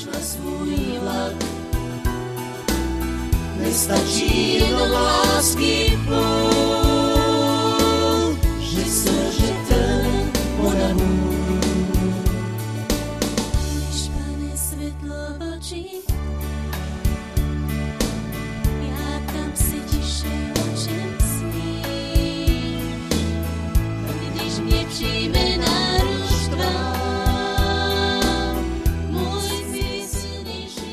na svůj vlak. Nestačí jenom lásky půl, že sržitelný monamůr. Když pane světlo v očích,